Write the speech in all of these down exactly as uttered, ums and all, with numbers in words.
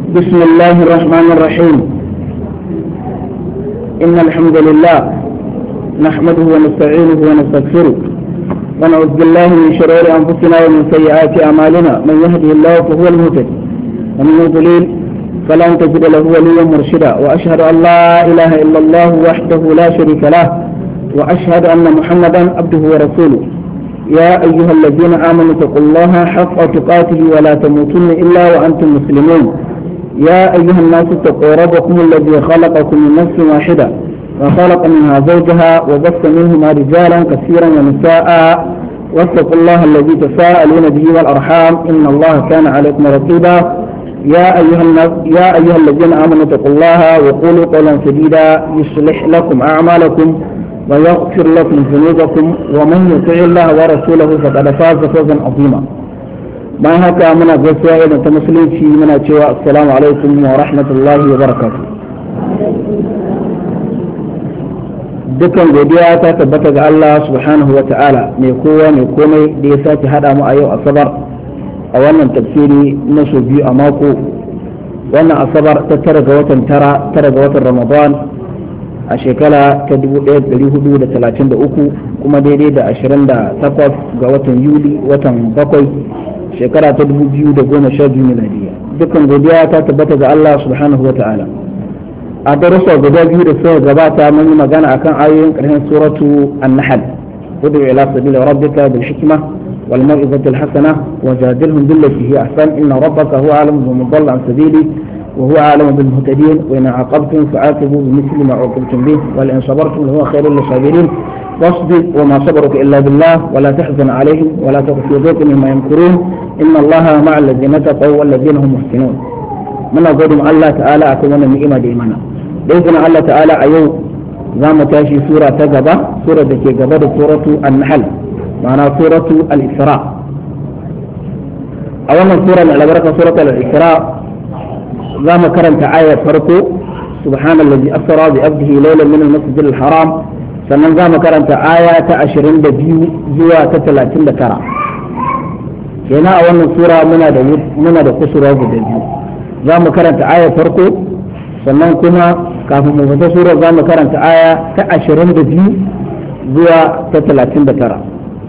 بسم الله الرحمن الرحيم. إن الحمد لله نحمده ونستعينه ونستغفره ونعوذ بالله من شرور أنفسنا ومن سيئات أعمالنا. من يهده الله فهو المهتد ومن يضلل فلن تجد له وليا مرشدا. وأشهد أن لا إله إلا الله وحده لا شريك له وأشهد أن محمدا عبده ورسوله. يا أيها الذين آمنوا اتقوا الله حق تقاته ولا تموتن إلا وأنتم مسلمون. يا أيها الناس اتقوا ربكم الذي خلقكم من نفس واحدة وخلق منها زوجها وبث منهما رجالا كثيرا ونساء واتقوا الله الذي تساءلون به والأرحام إن الله كان عليكم رقيبا. يا أيها الناس يا أيها الذين آمنوا اتقوا الله وقولوا قولا سديدا يصلح لكم أعمالكم ويغفر لكم ذنوبكم ومن يطع الله ورسوله فقد فاز فوزا عظيما. ما هكا منا gaisuwa idan ta musulunci muna cewa assalamu alaikum wa rahmatullahi wa barakatuh. Dukkan godiya ta tabbata ga Allah subhanahu wa ta'ala mai kowa mai komai da ya sake hada mu a yau asabar a wannan tafsiri na sau biyu a mako. Wannan asabar ta tara ga watan tara tara ga watan Ramadan a shekara ta dubu ɗaya da ɗari hudu da talatin da uku kuma daidai da ashirin da takwas ga watan Yuli watan bakwai shekara ta dubu biyu da goma sha biyu miladiya. Dukkan godiya ta tabbata ga Allah subhanahu wa ta'ala. A darussa guda biyu da suka gabata mun yi magana akan ayoyin ƙarshen suratu an-nahl. ud'u ila sabili rabbika bil hikma wal mau'izati al hasana wajadilhum billati hi ahsan inna rabbaka huwa a'lamu biman dhalla an sabili wa huwa a'lamu bil muhtadin wa in 'aqabtum fa'aqibu bimithli ma 'uqibtum bih wa in sabartum huwa khairul lisabirin واصبر وما صبرك إلا بالله ولا تحزن عليهم ولا تك في ضيق مما يمكرون إن الله مع الذين اتقوا والذين هم محسنون. من أقول الله تعالى أكون نعمة دائما بإذن الله تعالى أيو زام تاشي سورة تجبا سورة ذكي جبا سورة النحل معنى سورة الإسراء. أولا سورة على بركة سورة الإسراء زام كرمت آية فرقو سبحان الذي أسرى بأبده ليلا من المسجد الحرام. sannan za mu karanta aya ta ashirin da biyu zuwa ta talatin da tara kenan a wannan sura muna da muna da kusurwa guda biyu. Za mu karanta aya farko sannan kuma kafin mu fita sura za mu karanta aya ta ashirin da biyu zuwa ta talatin da tara.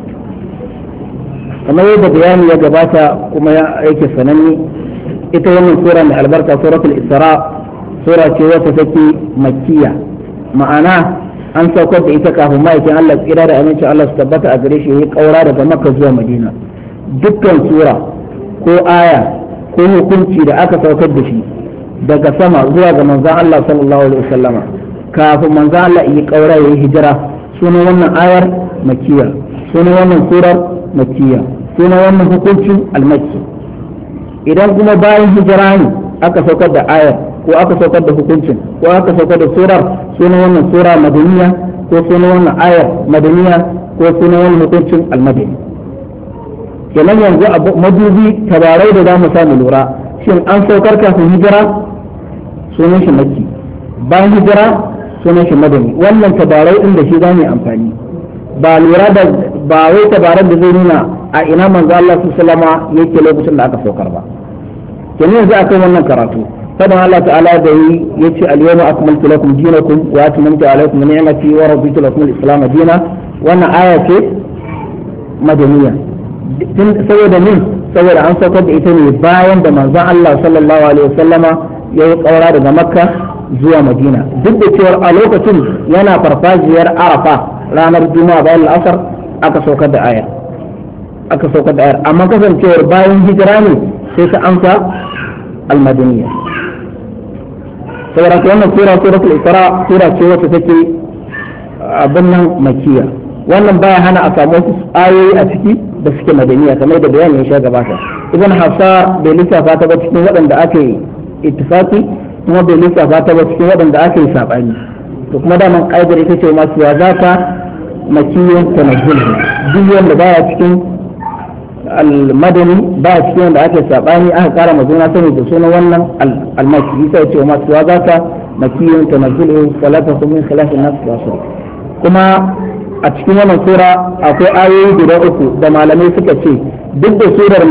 kamar yadda bayani ya gabata kuma ya aike sananne ita wannan sura mai albarka suratul isra sura ce wacce take makkiya ma'ana an saukar da ita kafin ma'aikin Allah tsira da amincin Allah su tabbata a gare shi ya kaura daga Makka zuwa Madina. Dukkan sura ko aya ko hukunci da aka saukar da shi daga sama zuwa ga manzon Allah sallallahu alaihi wasallama kafin manzon Allah ya kaura ya yi hijira sunan wannan ayar makkiya sunan wannan surar makkiya sunan wannan hukuncin al-makki. Idan kuma bayan hijira ne aka saukar da ayar ko aka saukar da hukuncin ko aka saukar da surar sunan wannan sura madaniya ko sunan wannan ayar madaniya ko sunan wannan hukuncin almadani. kenan yanzu madubi tabarai da za mu samu lura shin an saukar kafin hijira sunan shi makki bayan hijira sunan shi madani. wannan tabarai din da shi za mu yi amfani ba lura da ba wai tabaran da zai nuna a ina manzo Allah sallallahu alaihi wasallama yake lokacin da aka saukar ba. kenan yanzu akan wannan karatu فدعا الله تعالى به يتي اليوم أكملت لكم دينكم وأتممت عليكم نعمتي ورضيت لكم الإسلام دينا وأنا آية مدنية سوى من سوى عن سوى إتني باين دم الله صلى الله عليه وسلم يقول هذا مكة زوى مدينة ضد تور ألوكة ينا فرفاجير عرفة لا نرجو ما بين الأثر أكسو كد آية أكسو كد آية أما كسر تور باين هجراني سيس أنسى المدنية. saboda wannan sura suratul isra sura ce wacce take abin nan makiya. wannan baya hana a samu wasu ayoyi a ciki da suke madaniya kamar da bayani ya sha gabata. ibn hafsa bai lissafa ta ba cikin waɗanda aka yi ittifaqi kuma bai lissafa ta ba cikin waɗanda aka yi sabani. to kuma da man kaidar ita ce ma cewa za ta makiyun tanazul duk wanda baya cikin al-madani ba cikin wanda ake sabani aka kara mazuna sani da sunan wannan al-makki sai ce ma tuwa zaka makiyun tanazulu salatu min khilaf an-nas wa kuma a cikin wannan sura akwai ayoyi guda uku da malamai suka ce duk da surar